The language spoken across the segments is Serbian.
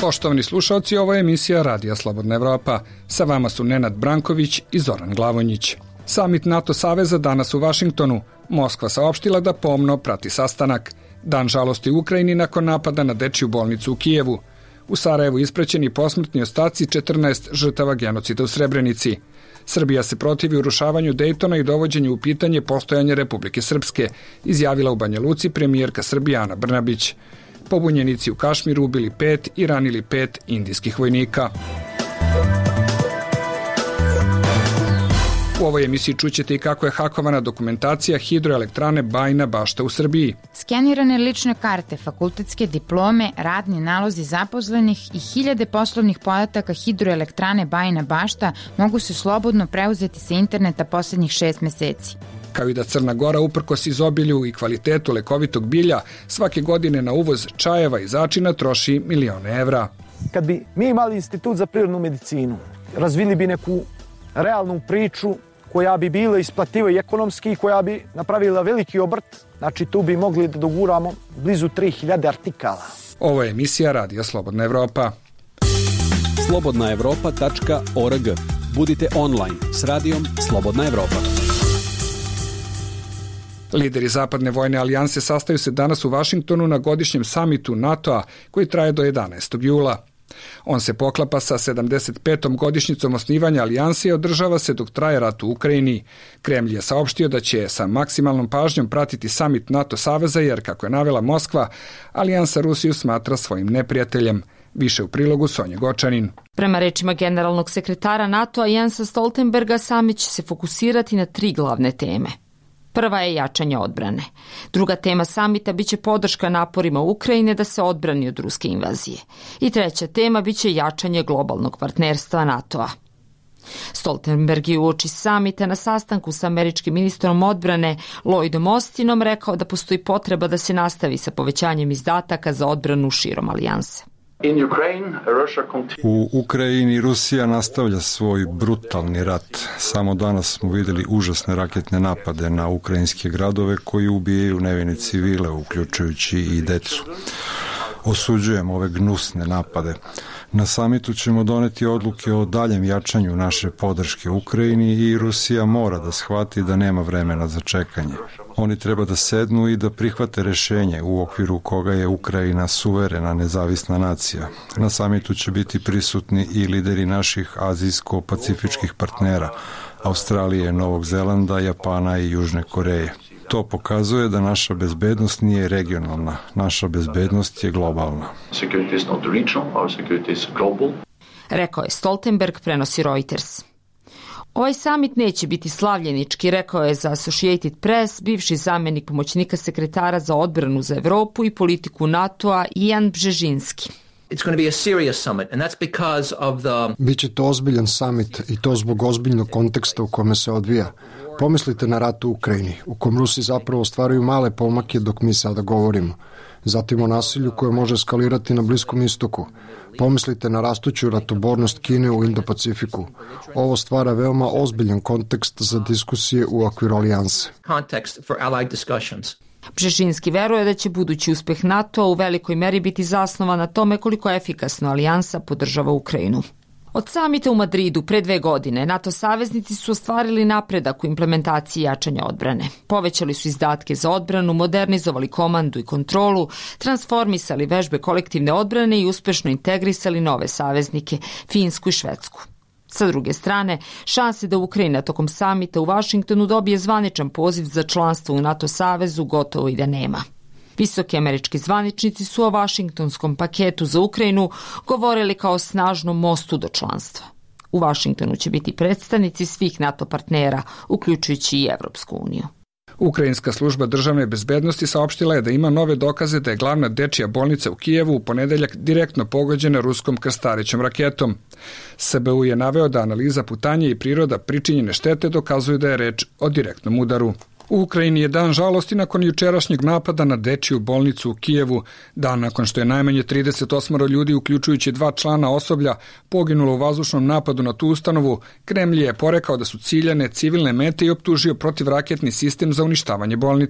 Poštovani slušalci, ovo je emisija Radija Slobodna Evropa. Sa vama su Nenad Branković i Zoran Glavonjić. Samit NATO saveza danas u Vašingtonu. Moskva saopštila da pomno prati sastanak. Dan žalosti u Ukrajini nakon napada na dečiju bolnicu u Kijevu. U Sarajevu ispraćeni posmrtni ostaci 14 žrtava genocida u Srebrenici. Srbija se protivi urušavanju Dejtona i dovođenju u pitanje postojanja Republike Srpske, izjavila u Banja Luci premijerka Srbije Ana Brnabić. Pobunjenici u Kašmiru ubili 5 i ranili 5 indijskih vojnika. U ovoj emisiji čućete i kako je hakovana dokumentacija hidroelektrane Bajina Bašta u Srbiji. Skenirane lične karte, fakultetske diplome, radni nalozi zaposlenih i hiljade poslovnih podataka hidroelektrane Bajina Bašta mogu se slobodno preuzeti sa interneta poslednjih 6 meseci. Kao i da Crna Gora, uprkos izobilju i kvalitetu lekovitog bilja, svake godine na uvoz čajeva i začina troši milione evra. Kad bi mi imali institut za prirodnu medicinu, razvili bi neku realnu priču koja bi bila isplativa i ekonomski, koja bi napravila veliki obrt, znači tu bi mogli da doguramo blizu 3000 artikala. Ovo je emisija Radija Slobodna Evropa. slobodnaevropa.org. Budite online s radijom Slobodna Evropa. Lideri Zapadne vojne alijanse sastaju se danas u Vašingtonu na godišnjem samitu NATO-a koji traje do 11. jula. On se poklapa sa 75. godišnjicom osnivanja alijanse i održava se dok traje rat u Ukrajini. Kremlj je saopštio da će sa maksimalnom pažnjom pratiti samit NATO saveza jer, kako je navela Moskva, alijansa Rusiju smatra svojim neprijateljem. Više u prilogu Sonje Gočanin. Prema rečima generalnog sekretara NATO-a Jensa Stoltenberga, samit će se fokusirati na 3 glavne teme. Prva je jačanje odbrane. Druga tema samita biće podrška naporima Ukrajine da se odbrani od ruske invazije. I treća tema biće jačanje globalnog partnerstva NATO-a. Stoltenberg je uoči samita na sastanku sa američkim ministrom odbrane Lloydom Austinom rekao da postoji potreba da se nastavi sa povećanjem izdataka za odbranu širom alijanse. U Ukrajini Rusija nastavlja svoj brutalni rat. Samo danas smo vidjeli užasne raketne napade na ukrajinske gradove koji ubijaju nevine civile, uključujući i decu. Osuđujem ove gnusne napade. Na samitu ćemo doneti odluke o daljem jačanju naše podrške Ukrajini i Rusija mora da shvati da nema vremena za čekanje. Oni treba da sednu i da prihvate rešenje u okviru koga je Ukrajina suverena nezavisna nacija. Na samitu će biti prisutni i lideri naših azijsko-pacifičkih partnera, Australije, Novog Zelanda, Japana i Južne Koreje. To pokazuje da naša bezbednost nije regionalna, naša bezbednost je globalna. Rekao je Stoltenberg, prenosi Reuters. Ovaj samit neće biti slavljenički, rekao je za Associated Press bivši zamjenik pomoćnika sekretara za odbranu za Evropu i politiku NATO-a Ian Bžežinski. Biće to ozbiljan samit i to zbog ozbiljnog konteksta u kome se odvija. Pomislite na rat u Ukrajini, u kom Rusi zapravo ostvaruju male pomake dok mi sada govorimo. Zatim o nasilju koje može eskalirati na Bliskom istoku. Pomislite na rastuću ratobornost Kine u Indo-Pacifiku. Ovo stvara veoma ozbiljan kontekst za diskusije u okviru alijanse. Bžežinski veruje da će budući uspeh NATO u velikoj meri biti zasnovan na tome koliko efikasno alijansa podržava Ukrajinu. Od samita u Madridu pre 2 godine NATO saveznici su ostvarili napredak u implementaciji jačanja odbrane. Povećali su izdatke za odbranu, modernizovali komandu i kontrolu, transformisali vežbe kolektivne odbrane i uspešno integrisali nove saveznike, Finsku i Švedsku. Sa druge strane, šanse da Ukrajina tokom samita u Vašingtonu dobije zvaničan poziv za članstvo u NATO savezu gotovo i da nema. Visoki američki zvaničnici su o vašingtonskom paketu za Ukrajinu govorili kao o snažnom mostu do članstva. U Vašingtonu će biti predstavnici svih NATO partnera, uključujući i Evropsku uniju. Ukrajinska služba državne bezbednosti saopštila je da ima nove dokaze da je glavna dečija bolnica u Kijevu u ponedeljak direktno pogođena ruskom krstarećom raketom. SBU je naveo da analiza putanje i priroda pričinjene štete dokazuju da je reč o direktnom udaru. U Ukrajini je dan žalosti nakon jučerašnjeg napada na dečiju bolnicu u Kijevu, dan nakon što je najmanje 38 ljudi, uključujući 2 člana osoblja, poginulo u vazdušnom napadu na tu ustanovu. Kremlj je porekao da su ciljane civilne mete i optužio protivraketni sistem za uništavanje bolnice.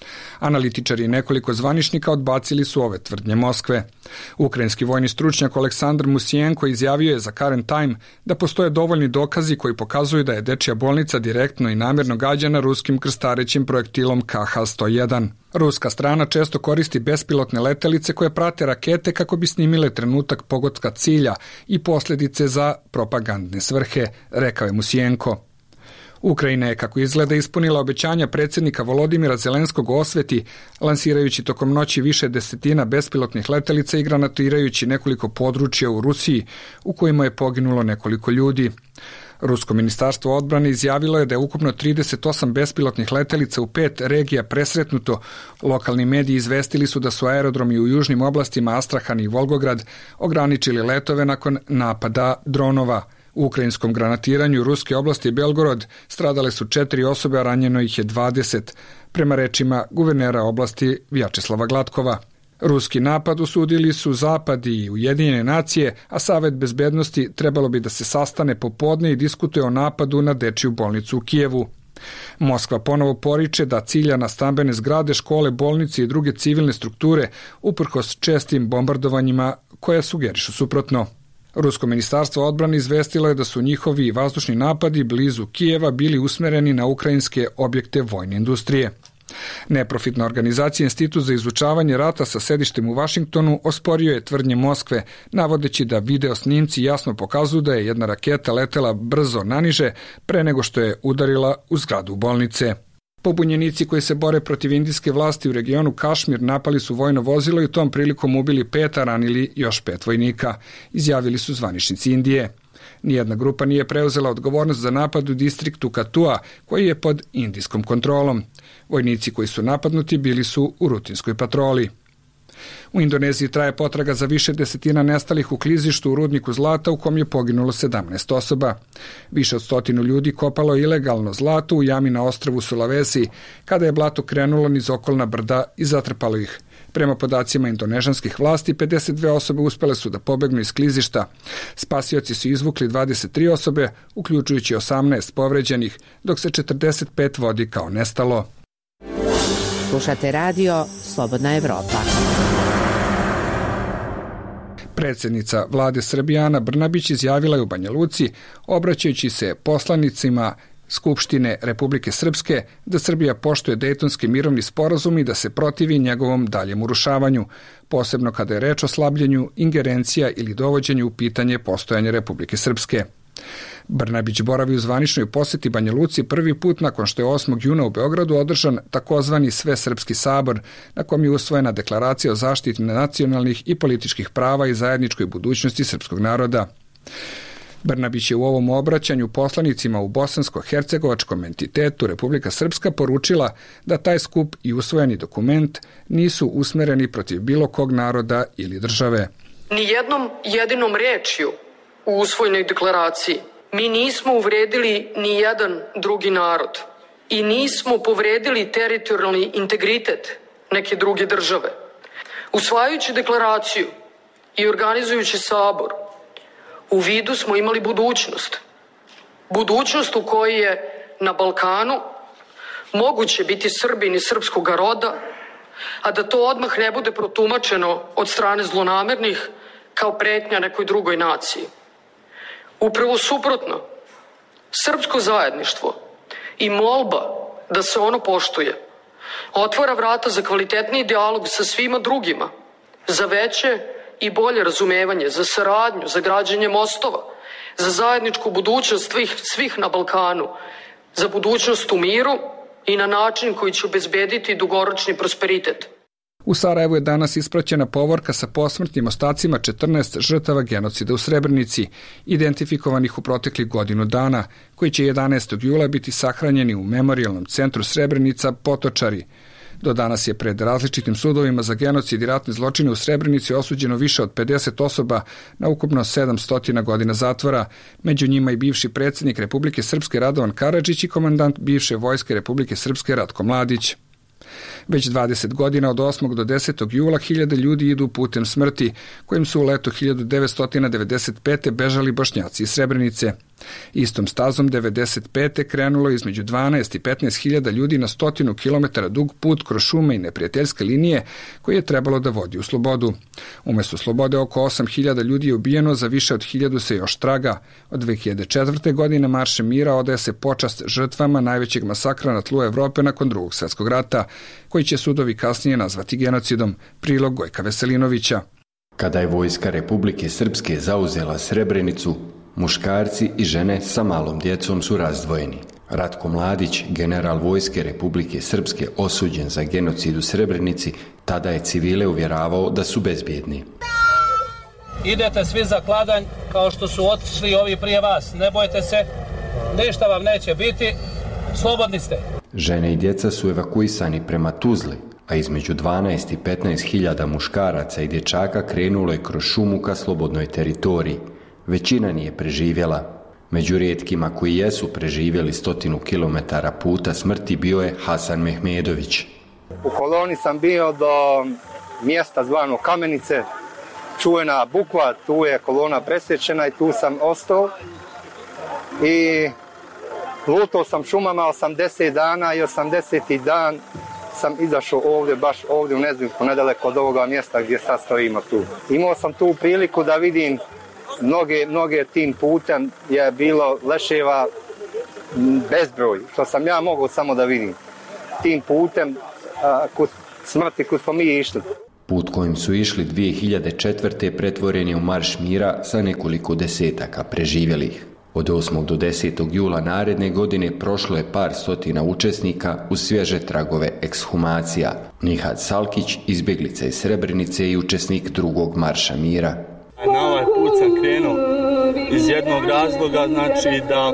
Analitičari i nekoliko zvaničnika odbacili su ove tvrdnje Moskve. Ukrajinski vojni stručnjak Aleksandar Musijenko izjavio je za Current Time da postoje dovoljni dokazi koji pokazuju da je dečija bolnica direktno i namjerno gađana ruskim krstarećim projektilom KH-101. Ruska strana često koristi bespilotne letelice koje prate rakete kako bi snimile trenutak pogotka cilja i posljedice za propagandne svrhe, rekao je Musijenko. Ukrajina je, kako izgleda, ispunila obećanja predsjednika Volodimira Zelenskog o osveti, lansirajući tokom noći više desetina bespilotnih letelica i granatirajući nekoliko područja u Rusiji, u kojima je poginulo nekoliko ljudi. Rusko ministarstvo odbrane izjavilo je da je ukupno 38 bespilotnih letelica u 5 regija presretnuto. Lokalni mediji izvestili su da su aerodromi u južnim oblastima Astrahan i Volgograd ograničili letove nakon napada dronova. U ukrajinskom granatiranju ruske oblasti Belgorod stradale su 4 osobe, a ranjeno ih je 20, prema rečima guvernera oblasti Vjačeslava Glatkova. Ruski napad osudili su Zapad i Ujedinjene nacije, a Savet bezbednosti trebalo bi da se sastane popodne i diskutuje o napadu na dečiju bolnicu u Kijevu. Moskva ponovo poriče da cilja na stambene zgrade, škole, bolnice i druge civilne strukture uprkos čestim bombardovanjima koje sugerišu suprotno. Rusko ministarstvo odbrane izvestilo je da su njihovi vazdušni napadi blizu Kijeva bili usmereni na ukrajinske objekte vojne industrije. Neprofitna organizacija Institut za izučavanje rata sa sedištem u Vašingtonu osporio je tvrdnje Moskve, navodeći da video snimci jasno pokazuju da je jedna raketa letela brzo naniže pre nego što je udarila u zgradu bolnice. Pobunjenici koji se bore protiv indijske vlasti u regionu Kašmir napali su vojno vozilo i tom prilikom ubili 5, a ranili još 5 vojnika, izjavili su zvaničnici Indije. Nijedna grupa nije preuzela odgovornost za napad u distriktu Katua, koji je pod indijskom kontrolom. Vojnici koji su napadnuti bili su u rutinskoj patroli. U Indoneziji traje potraga za više desetina nestalih u klizištu u rudniku zlata u kom je poginulo 17 osoba. Više od 100 ljudi kopalo ilegalno zlato u jami na ostrvu Sulawesi, kada je blato krenulo niz okolna brda i zatrpalo ih. Prema podacima indonežanskih vlasti, 52 osobe uspele su da pobegnu iz klizišta. Spasioci su izvukli 23 osobe, uključujući 18 povređenih, dok se 45 vodi kao nestalo. Slušate radio Slobodna Evropa. Predsjednica vlade Srbije Ana Brnabić izjavila je u Banja Luci, obraćajući se poslanicima Skupštine Republike Srpske, da Srbija poštuje Dejtonski mirovni sporazum i da se protivi njegovom daljem urušavanju, posebno kada je reč o slabljenju ingerencija ili dovođenju u pitanje postojanja Republike Srpske. Brnabić boravi u zvaničnoj posjeti Banja Luci prvi put nakon što je 8. juna u Beogradu održan takozvani Svesrpski sabor, na kom je usvojena deklaracija o zaštiti nacionalnih i političkih prava i zajedničkoj budućnosti srpskog naroda. Brnabić je u ovom obraćanju poslanicima u bosansko-hercegovačkom entitetu Republika Srpska poručila da taj skup i usvojeni dokument nisu usmereni protiv bilo kog naroda ili države. Nijednom jedinom rečju u usvojenoj deklaraciji mi nismo uvredili ni jedan drugi narod i nismo povredili teritorijalni integritet neke druge države. Usvajajući deklaraciju i organizujući sabor, u vidu smo imali budućnost. Budućnost u kojoj je na Balkanu moguće biti Srbin iz srpskog roda, a da to odmah ne bude protumačeno od strane zlonamernih kao pretnja nekoj drugoj naciji. Upravo suprotno, srpsko zajedništvo i molba da se ono poštuje otvara vrata za kvalitetniji dijalog sa svima drugima, za veće i bolje razumevanje, za saradnju, za građenje mostova, za zajedničku budućnost svih na Balkanu, za budućnost u miru i na način koji će obezbediti dugoročni prosperitet. U Sarajevu je danas ispraćena povorka sa posmrtnim ostacima 14 žrtava genocida u Srebrenici, identifikovanih u proteklih godinu dana, koji će 11. jula biti sahranjeni u Memorijalnom centru Srebrenica Potočari. Do danas je pred različitim sudovima za genocid i ratne zločine u Srebrenici osuđeno više od 50 osoba na ukupno 700 godina zatvora, među njima i bivši predsjednik Republike Srpske Radovan Karadžić i komandant bivše vojske Republike Srpske Ratko Mladić. Već 20 godina od 8. do 10. jula hiljade ljudi idu putem smrti, kojim su u letu 1995. bežali Bošnjaci iz Srebrenice. Istom stazom 1995. krenulo između 12 i 15 hiljada ljudi na 100 kilometara dug put kroz šume i neprijateljske linije koji je trebalo da vodi u slobodu. Umesto slobode oko 8 hiljada ljudi je ubijeno, za više od 1000 se još traga. Od 2004. godine Maršem mira odaje se počast žrtvama najvećeg masakra na tlu Evrope nakon Drugog svjetskog rata, koji će sudovi kasnije nazvati genocidom. Prilog Gojka Veselinovića. Kada je vojska Republike Srpske zauzela Srebrenicu, muškarci i žene sa malom djecom su razdvojeni. Ratko Mladić, general vojske Republike Srpske osuđen za genocid u Srebrenici, tada je civile uvjeravao da su bezbjedni. Idete svi za kladanj kao što su otišli ovi prije vas. Ne bojte se, ništa vam neće biti, slobodni ste. Žene i djeca su evakuisani prema Tuzli, a između 12 i 15 hiljada muškaraca i dječaka krenulo je kroz šumu ka slobodnoj teritoriji. Većina nije preživjela. Među rijetkima koji jesu preživjeli 100 kilometara puta smrti bio je Hasan Mehmedović. U koloni sam bio do mjesta zvano Kamenice, čuvena Bukva, tu je kolona presječena i tu sam ostao. I lutao sam šumama 80 dana i 80. dan sam izašao ovdje, baš ovdje u Nezimku, nedaleko od ovoga mjesta gdje sad stojimo tu. Imao sam tu priliku da vidim mnoge tim putem je bilo leševa bezbroj, što sam ja mogao samo da vidim. Tim putem kud smrti kud smo mi išli. Put kojim su išli 2004. pretvoren je u Marš mira sa nekoliko desetaka preživjelih. Od 8. do 10. jula naredne godine prošlo je par stotina učesnika uz svježe tragove ekshumacija. Nihad Salkić, izbjeglica iz Srebrenice i učesnik drugog Marša mira. Na ovaj put sam krenuo iz jednog razloga, znači da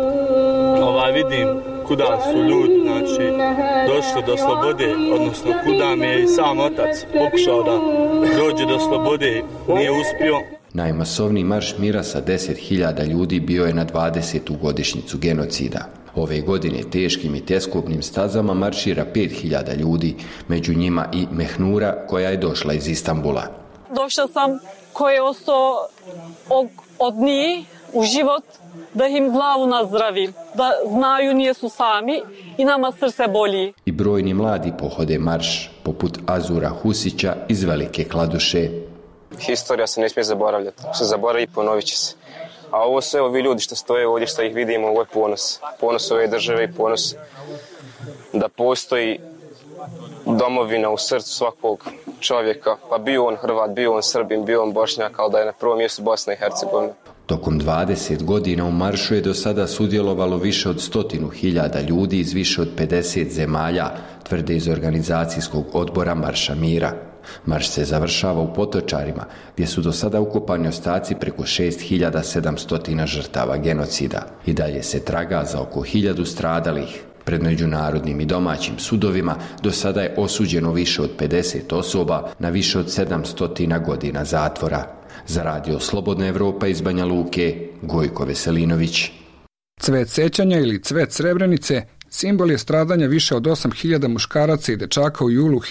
vidim kuda su ljudi, znači došli do slobode, odnosno kuda mi je i sam otac pokušao da dođe do slobode, nije uspio. Najmasovniji Marš mira sa 10.000 ljudi bio je na 20. godišnjicu genocida. Ove godine teškim i teskobnim stazama maršira 5.000 ljudi, među njima i Mehnura koja je došla iz Istanbula. Došla sam koji je ostao od njih u život, da im glavu nazdravi, da znaju nisu sami i nama srce boli. I brojni mladi pohode marš, poput Azura Husića iz Velike Kladuše. Historija se ne smije zaboravljati, se zaboravi i ponovit će se. A ovo sve ovi ljudi što stoje ovdje, što ih vidimo, ovo je ponos. Ponos ove države i ponos da postoji domovina u srcu svakog čovjeka, pa bio on Hrvat, bio on Srbin, bio on Bošnjak, ali da je na prvom mjestu Bosna i Hercegovina. Tokom 20 godina u maršu je do sada sudjelovalo više od 100.000 ljudi iz više od 50 zemalja, tvrde iz organizacijskog odbora Marša mira. Marš se završava u Potočarima, gdje su do sada ukopani ostaci preko 6.700 žrtava genocida. I dalje se traga za oko 1000 stradalih. Pred međunarodnim i domaćim sudovima do sada je osuđeno više od 50 osoba na više od 700 godina zatvora. Za radio Slobodna Evropa iz Banja Luke, Gojko Veselinović. Cvet sećanja ili cvet Srebrenice simbol je stradanja više od 8.000 muškaraca i dečaka u julu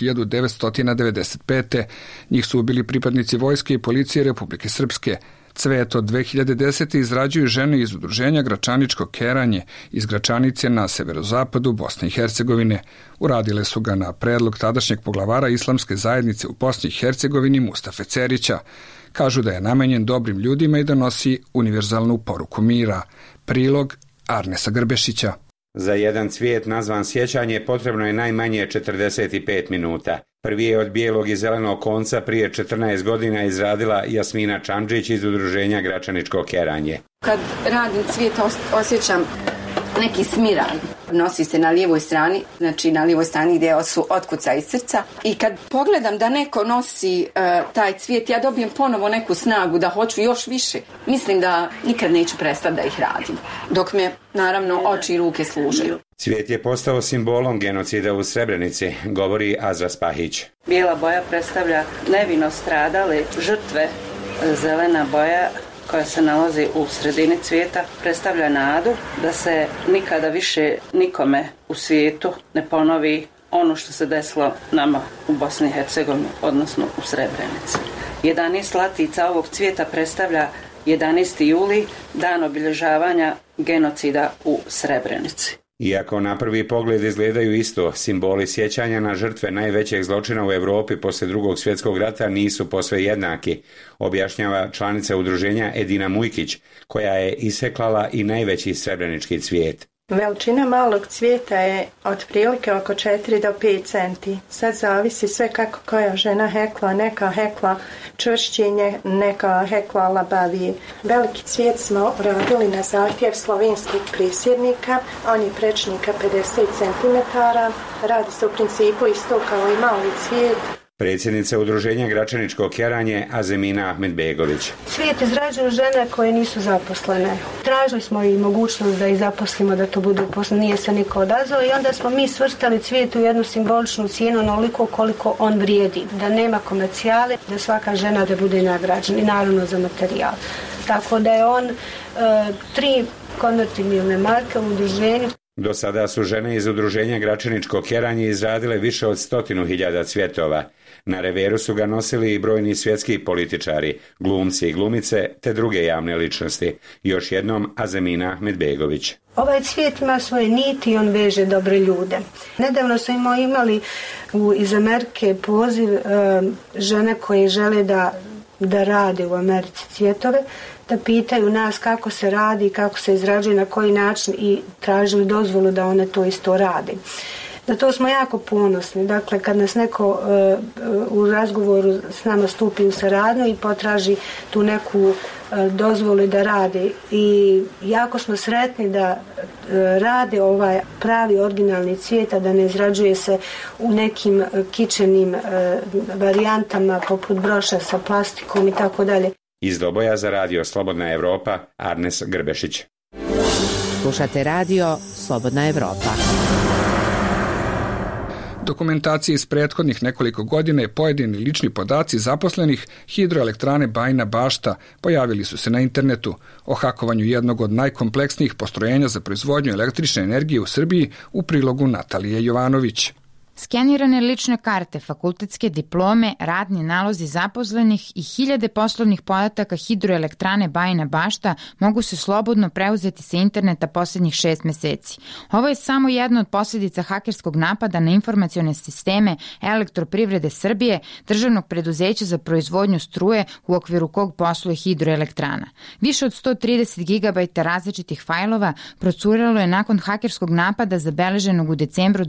1995. Njih su ubili pripadnici vojske i policije Republike Srpske. Cvet od 2010. izrađuju žene iz udruženja Gračaničko keranje iz Gračanice na severozapadu Bosne i Hercegovine. Uradile su ga na predlog tadašnjeg poglavara islamske zajednice u Bosni i Hercegovini Mustafe Cerića. Kažu da je namenjen dobrim ljudima i da nosi univerzalnu poruku mira. Prilog Arnesa Grbešića. Za jedan cvijet nazvan sjećanje potrebno je najmanje 45 minuta. Prvi je od bijelog i zelenog konca prije 14 godina izradila Jasmina Čamdžić iz udruženja Gračaničko keranje. Kad radim cvijet osjećam neki smiran. Nosi se na lijevoj strani, znači na lijevoj strani gdje su otkuca iz srca. I kad pogledam da neko nosi taj cvijet, ja dobijem ponovo neku snagu da hoću još više. Mislim da nikad neću prestati da ih radim. Dok me, naravno, oči i ruke služaju. Cvijet je postao simbolom genocida u Srebrenici, govori Azra Spahić. Bijela boja predstavlja nevino stradale žrtve, zelena boja koja se nalazi u sredini cvijeta predstavlja nadu da se nikada više nikome u svijetu ne ponovi ono što se desilo nama u Bosni i Hercegovini, odnosno u Srebrenici. 11 latica ovog cvijeta predstavlja 11. juli, dan obilježavanja genocida u Srebrenici. Iako na prvi pogled izgledaju isto, simboli sjećanja na žrtve najvećeg zločina u Europi posle Drugog svjetskog rata nisu posve jednaki, objašnjava članica udruženja Edina Mujkić, koja je iseklala i najveći srebrenički cvijet. Veličina malog cvijeta je otprilike oko 4 do 5 centi. Sad zavisi sve kako koja žena hekla, neka hekla čvršćenje, neka hekla labavije. Veliki cvijet smo radili na zahtjev slovenskih prisjednika, on je prečnika 50 cm, radi se u principu isto kao i mali cvijet. Predsjednica udruženja Gračaničko keranje Azemina Ahmedbegović. Cvijet izrađuju žene koje nisu zaposlene. Tražili smo i mogućnost da ih zaposlimo, da to budu uposleni, nije se niko odazvao i onda smo mi svrstali cvijet u jednu simboličnu cijenu onoliko koliko on vrijedi. Da nema komercijale, da svaka žena da bude nagrađena i naravno za materijal. Tako da je on 3 konvertibilne marke u udruženju. Do sada su žene iz udruženja Gračaničko keranje izradile više od 100.000 cvjetova. Na reveru su ga nosili i brojni svjetski političari, glumci i glumice te druge javne ličnosti. Još jednom Azemina Ahmedbegović. Ovaj cvijet ima svoje niti i on veže dobre ljude. Nedavno smo imali iz Amerike poziv žene koje žele da rade u Americi cvjetove, da pitaju nas kako se radi, kako se izrađuje, na koji način i tražili dozvolu da one to isto rade. Na to smo jako ponosni. Dakle, kad nas neko u razgovoru s nama stupi u saradnju i potraži tu neku dozvolu da rade. I jako smo sretni da rade ovaj pravi originalni cvijet, a da ne izrađuje se u nekim kičenim varijantama poput broša sa plastikom i tako dalje. Iz Doboja za radio Slobodna Evropa, Arnes Grbešić. Slušate radio Slobodna Evropa. Dokumentacije iz prethodnih nekoliko godina i pojedini lični podaci zaposlenih hidroelektrane Bajina Bašta pojavili su se na internetu. O hakovanju jednog od najkompleksnijih postrojenja za proizvodnju električne energije u Srbiji u prilogu Natalije Jovanović. Skenirane lične karte, fakultetske diplome, radni nalozi zaposlenih i hiljade poslovnih podataka hidroelektrane Bajina Bašta mogu se slobodno preuzeti sa interneta posljednjih 6 meseci. Ovo je samo jedna od posljedica hakerskog napada na informacione sisteme Elektroprivrede Srbije, državnog preduzeća za proizvodnju struje u okviru kog posluje hidroelektrana. Više od 130 GB različitih fajlova procurilo je nakon hakerskog napada zabeleženog u decembru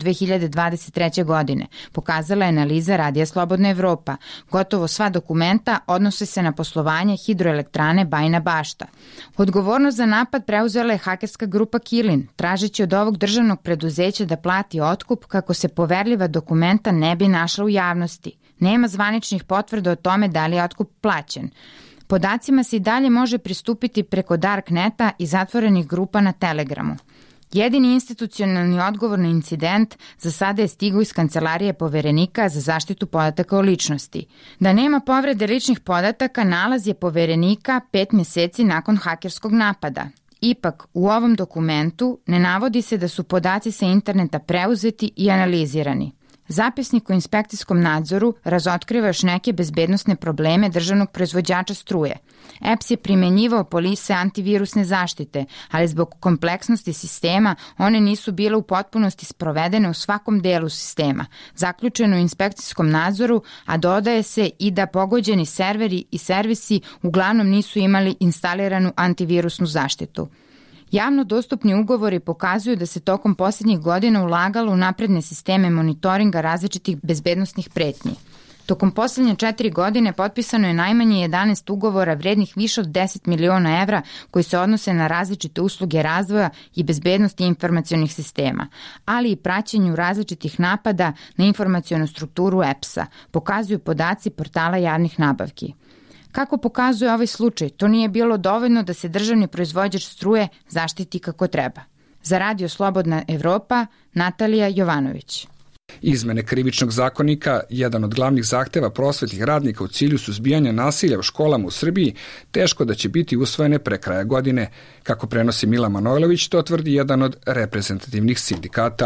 2023. godine, pokazala je analiza Radija Slobodna Evropa. Gotovo sva dokumenta odnose se na poslovanje hidroelektrane Bajina Bašta. Odgovornost za napad preuzela je hakerska grupa Kilin, tražeći od ovog državnog preduzeća da plati otkup kako se poverljiva dokumenta ne bi našla u javnosti. Nema zvaničnih potvrda o tome da li je otkup plaćen. Podacima se i dalje može pristupiti preko Darkneta i zatvorenih grupa na Telegramu. Jedini institucionalni odgovor na incident za sada je stigao iz Kancelarije Poverenika za zaštitu podataka o ličnosti. Da nema povrede ličnih podataka nalaz je Poverenika 5 meseci nakon hakerskog napada. Ipak, u ovom dokumentu ne navodi se da su podaci sa interneta preuzeti i analizirani. Zapisnik o inspekcijskom nadzoru razotkriva još neke bezbednosne probleme državnog proizvođača struje. EPS je primenjivao polise antivirusne zaštite, ali zbog kompleksnosti sistema one nisu bile u potpunosti sprovedene u svakom delu sistema, zaključeno u inspekcijskom nadzoru, a dodaje se i da pogođeni serveri i servisi uglavnom nisu imali instaliranu antivirusnu zaštitu. Javno dostupni ugovori pokazuju da se tokom posljednjih godina ulagalo u napredne sisteme monitoringa različitih bezbednosnih pretnji. Tokom posljednje 4 godine potpisano je najmanje 11 ugovora vrednih više od 10 miliona evra koji se odnose na različite usluge razvoja i bezbednosti informacionih sistema, ali i praćenju različitih napada na informacionu strukturu EPS-a, pokazuju podaci portala javnih nabavki. Kako pokazuje ovaj slučaj, to nije bilo dovoljno da se državni proizvođač struje zaštiti kako treba. Za Radio Slobodna Evropa, Natalija Jovanović. Izmene krivičnog zakonika, jedan od glavnih zahteva prosvetnih radnika u cilju suzbijanja nasilja u školama u Srbiji, teško da će biti usvojene pre kraja godine. Kako prenosi Mila Manojlović, to tvrdi jedan od reprezentativnih sindikata.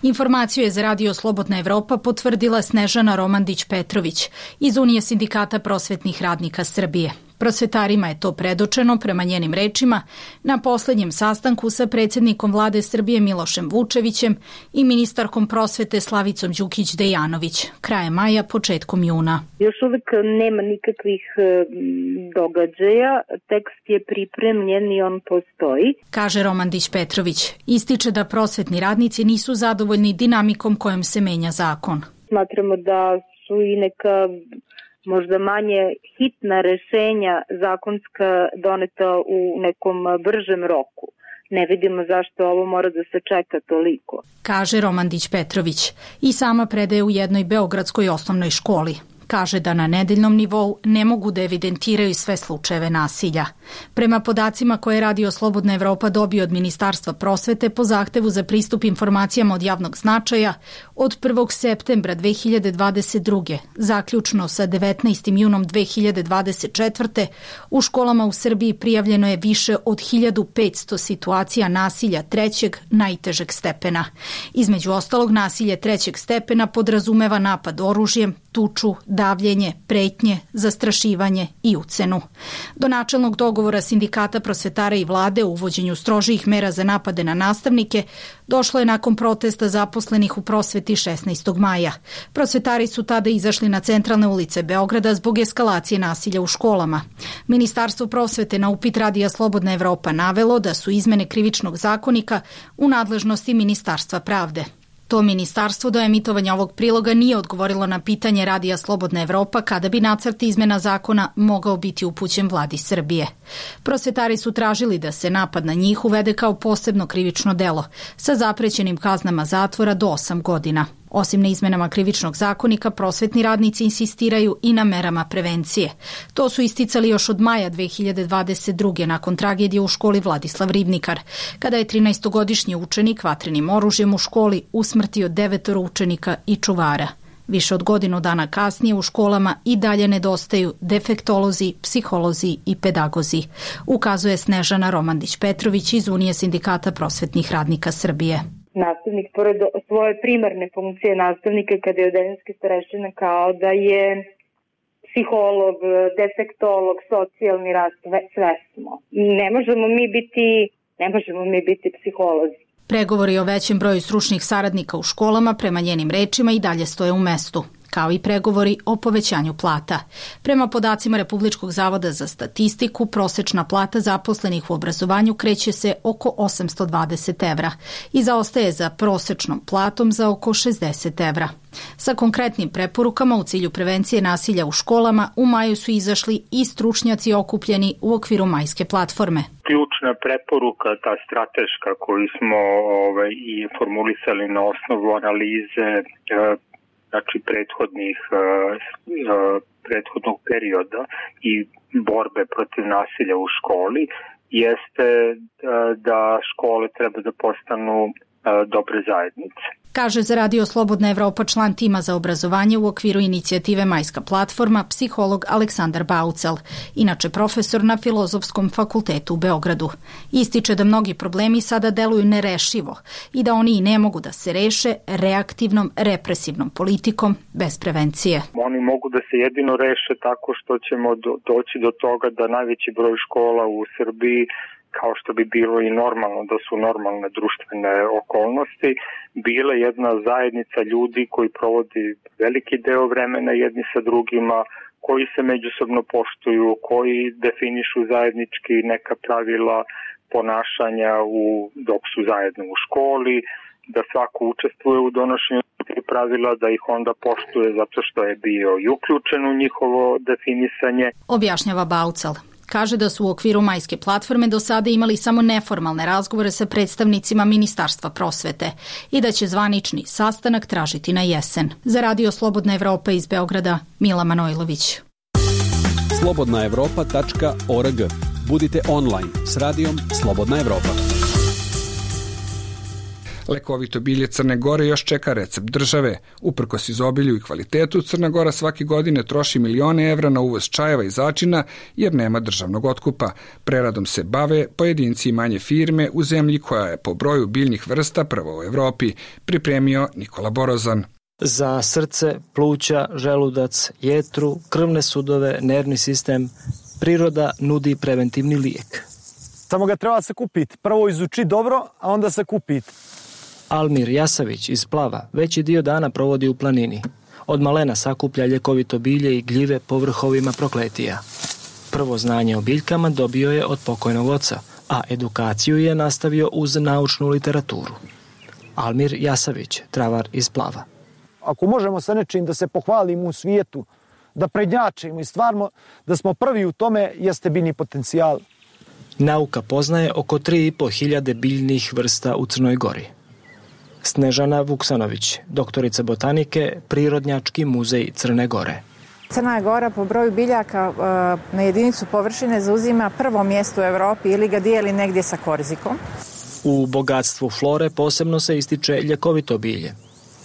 Informaciju je za Radio Slobodna Evropa potvrdila Snežana Romandić-Petrović iz Unije sindikata prosvetnih radnika Srbije. Prosvetarima je to predočeno, prema njenim rečima, na poslednjem sastanku sa predsjednikom vlade Srbije Milošem Vučevićem i ministarkom prosvete Slavicom Đukić-Dejanović, krajem maja, početkom juna. Još uvek nema nikakvih događaja, tekst je pripremljen i on postoji, kaže Romandić-Petrović. Ističe da prosvetni radnici nisu zadovoljni dinamikom kojom se menja zakon. Smatramo da su i neka možda manje hitna rešenja zakonska doneta u nekom bržem roku. Ne vidimo zašto ovo mora da se čeka toliko, kaže Romandić-Petrović i sama predaje u jednoj beogradskoj osnovnoj školi. Kaže da na nedeljnom nivou ne mogu da evidentiraju sve slučajeve nasilja. Prema podacima koje Radio Slobodna Evropa dobio od Ministarstva prosvete po zahtevu za pristup informacijama od javnog značaja, od 1. septembra 2022. zaključno sa 19. junom 2024. u školama u Srbiji prijavljeno je više od 1500 situacija nasilja trećeg, najtežeg stepena. Između ostalog, nasilje trećeg stepena podrazumeva napad oružjem, tuču, davljenje, pretnje, zastrašivanje i ucenu. Do načelnog dogovora sindikata prosvetara i vlade o uvođenju strožijih mera za napade na nastavnike došlo je nakon protesta zaposlenih u prosveti 16. maja. Prosvetari su tada izašli na centralne ulice Beograda zbog eskalacije nasilja u školama. Ministarstvo prosvete na upit Radija Slobodna Evropa navelo da su izmene krivičnog zakonika u nadležnosti Ministarstva pravde. To ministarstvo do emitovanja ovog priloga nije odgovorilo na pitanje Radija Slobodna Evropa kada bi nacrt izmena zakona mogao biti upućen vladi Srbije. Prosvetari su tražili da se napad na njih uvede kao posebno krivično delo sa zaprećenim kaznama zatvora do 8 godina. Osim na izmenama krivičnog zakonika, prosvetni radnici insistiraju i na merama prevencije. To su isticali još od maja 2022. nakon tragedije u školi Vladislav Ribnikar, kada je 13-godišnji učenik vatrenim oružjem u školi usmrtio 9 učenika i čuvara. Više od godinu dana kasnije u školama i dalje nedostaju defektolozi, psiholozi i pedagozi, ukazuje Snežana Romandić-Petrović iz Unije sindikata prosvetnih radnika Srbije. Nastavnik, pored svoje primarne funkcije nastavnika kada je odeljenski starešina, kao da je psiholog, defektolog, socijalni rad, sve smo. Ne možemo mi biti psiholozi. Pregovori o većem broju stručnih saradnika u školama, prema njenim rečima, i dalje stoje u mestu, kao i pregovori o povećanju plata. Prema podacima Republičkog zavoda za statistiku, prosečna plata zaposlenih u obrazovanju kreće se oko 820 evra i zaostaje za prosečnom platom za oko 60 evra. Sa konkretnim preporukama u cilju prevencije nasilja u školama u maju su izašli i stručnjaci okupljeni u okviru majske platforme. Ključna preporuka, ta strateška koju smo i formulisali na osnovu analize prethodnog perioda i borbe protiv nasilja u školi, jeste da škole treba da postanu dobre zajednice. Kaže za Radio Slobodna Evropa član tima za obrazovanje u okviru inicijative Majska platforma, psiholog Aleksandar Baucel, inače profesor na Filozofskom fakultetu u Beogradu. Ističe da mnogi problemi sada deluju nerešivo i da oni i ne mogu da se reše reaktivnom, represivnom politikom bez prevencije. Oni mogu da se jedino reše tako što ćemo doći do toga da najveći broj škola u Srbiji, kao što bi bilo i normalno da su normalne društvene okolnosti, bile jedna zajednica ljudi koji provodi veliki deo vremena jedni sa drugima, koji se međusobno poštuju, koji definišu zajednički neka pravila ponašanja dok su zajedno u školi, da svako učestvuje u donošenju tih pravila, da ih onda poštuje zato što je bio i uključen u njihovo definisanje. Objašnjava Baucel. Kaže da su u okviru majske platforme do sada imali samo neformalne razgovore sa predstavnicima Ministarstva prosvete i da će zvanični sastanak tražiti na jesen. Za Radio Slobodna Evropa iz Beograda, Mila Manojlović. slobodnaevropa.org. Budite online s Radijom Slobodna Evropa. Lekovito bilje Crne Gore još čeka recept države. Uprkos izobilju i kvalitetu, Crna Gora svake godine troši milione evra na uvoz čajeva i začina jer nema državnog otkupa. Preradom se bave pojedinci i manje firme u zemlji koja je po broju biljnih vrsta prva u Evropi, pripremio Nikola Borozan. Za srce, pluća, želudac, jetru, krvne sudove, nervni sistem, priroda nudi preventivni lijek. Samo ga treba sakupiti. Prvo izuči dobro, a onda sakupiti. Almir Jasavić iz Plava veći dio dana provodi u planini. Od malena sakuplja ljekovito bilje i gljive po vrhovima Prokletija. Prvo znanje o biljkama dobio je od pokojnog oca, a edukaciju je nastavio uz naučnu literaturu. Almir Jasavić, travar iz Plava. Ako možemo sa nečim da se pohvalimo u svijetu, da prednjačimo i stvarno da smo prvi u tome, jeste biljni potencijal. Nauka poznaje oko 3.500 biljnih vrsta u Crnoj Gori. Snežana Vuksanović, doktorica botanike, Prirodnjački muzej Crne Gore. Crna Gora po broju biljaka na jedinicu površine zauzima prvo mjesto u Evropi ili ga dijeli negdje sa Korzikom. U bogatstvu flore posebno se ističe ljekovito bilje.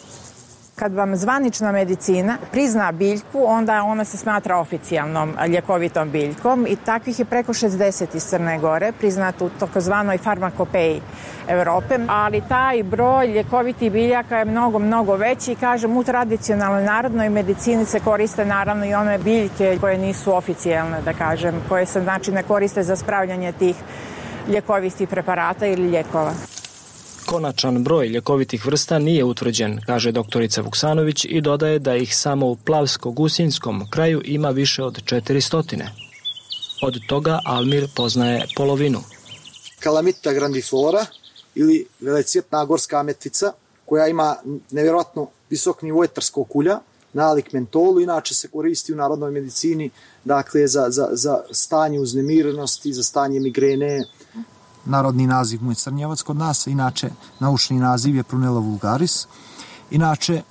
Kad vam zvanična medicina prizna biljku, onda ona se smatra oficijalnom ljekovitom biljkom i takvih je preko 60 iz Crne Gore, priznat u takozvanoj farmakopeji Evrope, ali taj broj ljekovitih biljaka je mnogo veći. Kažem, u tradicionalnoj narodnoj medicini se koriste naravno i one biljke koje nisu oficijalne, da kažem, koje se znači ne koriste za spravljanje tih ljekovitih preparata ili lijekova. Konačan broj ljekovitih vrsta nije utvrđen, kaže doktorica Vuksanović i dodaje da ih samo u Plavsko-Gusinskom kraju ima više od 400. Od toga Almir poznaje polovinu. Kalamita grandiflora ili velecjetna gorska ametica koja ima nevjerojatno visok nivo etarskog ulja, nalik mentolu, inače se koristi u narodnoj medicini, dakle za stanje uznemirenosti, za stanje migrene. Narodni naziv mu je crnjevac kod nas, inače naučni naziv je Prunella vulgaris. Inače,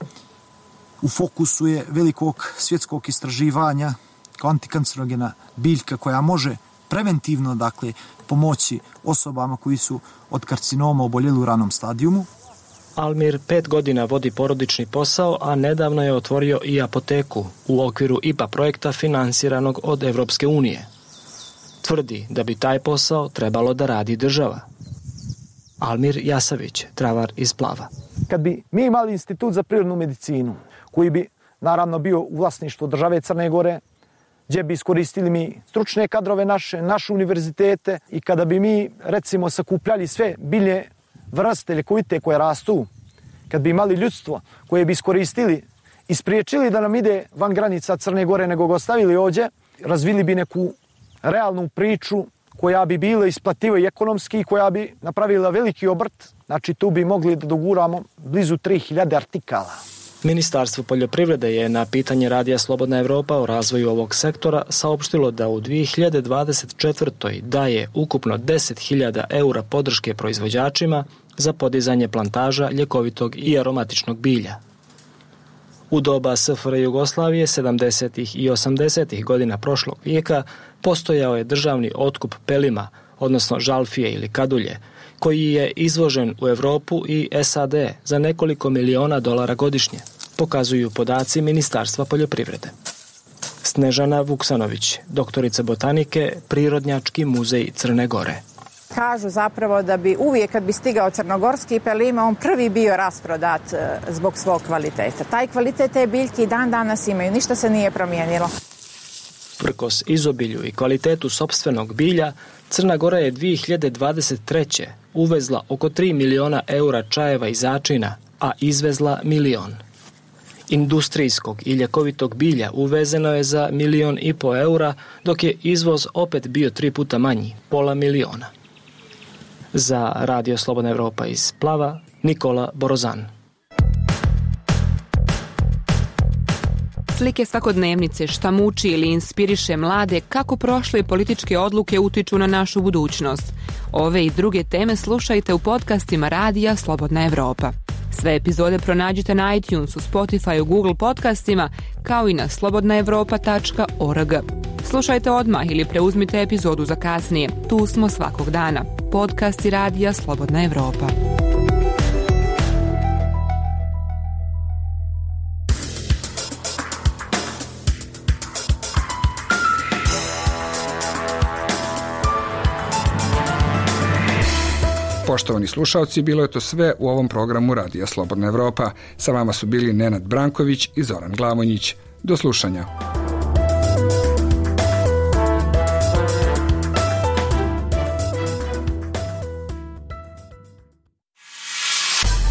u fokusu je velikog svjetskog istraživanja kao antikancerogena biljka koja može preventivno, dakle, pomoći osobama koji su od karcinoma oboljeli u ranom stadijumu. Almir 5 godina vodi porodični posao, a nedavno je otvorio i apoteku u okviru IPA projekta finansiranog od Evropske unije. Tvrdi da bi taj posao trebalo da radi država. Almir Jasavić, travar iz Plava. Kad bi mi imali institut za prirodnu medicinu, koji bi naravno bio u vlasništvu države Crne Gore, gdje bi iskoristili mi stručne kadrove naše univerzitete i kada bi mi recimo sakupljali sve biljne vrste ljekovite koje rastu, kad bi imali ljudstvo koje bi iskoristili i spriječili da nam ide van granica Crne Gore nego ga ostavili ovdje, razvili bi neku realnu priču koja bi bila isplativa i ekonomski, koja bi napravila veliki obrt. Znači tu bi mogli da doguramo blizu 3000 artikala. Ministarstvo poljoprivrede je na pitanje Radija Slobodna Evropa o razvoju ovog sektora saopštilo da u 2024. daje ukupno 10.000 eura podrške proizvođačima za podizanje plantaža ljekovitog i aromatičnog bilja. U doba SFRJ Jugoslavije 70. i 80. godina prošlog vijeka postojao je državni otkup pelima, odnosno žalfije ili kadulje, koji je izvožen u Evropu i SAD za nekoliko miliona dolara godišnje, pokazuju podaci Ministarstva poljoprivrede. Snežana Vuksanović, doktorica botanike, Prirodnjački muzej Crne Gore. Kažu zapravo da bi uvijek kad bi stigao crnogorski pelima, on prvi bio rasprodat zbog svog kvaliteta. Taj kvalitet te biljke i dan danas imaju, ništa se nije promijenilo. Prkos izobilju i kvalitetu sopstvenog bilja, Crna Gora je 2023. uvezla oko 3 miliona eura čajeva i začina, a izvezla 1 milion. Industrijskog i ljekovitog bilja uvezeno je za 1,5 miliona eura, dok je izvoz opet bio 3 puta manji, pola miliona. Za Radio Slobodna Evropa iz Plava, Nikola Borozan. Slike svakodnevnice, šta muči ili inspiriše mlade, kako prošle političke odluke utiču na našu budućnost. Ove i druge teme slušajte u podcastima Radija Slobodna Evropa. Sve epizode pronađite na iTunesu, Spotify, Google podcastima, kao i na slobodnaevropa.org. Slušajte odmah ili preuzmite epizodu za kasnije. Tu smo svakog dana. Podcasti Radija Slobodna Evropa. Poštovani slušaoci, bilo je to sve u ovom programu Radija Slobodna Evropa. Sa vama su bili Nenad Branković i Zoran Glavonjić. Do slušanja.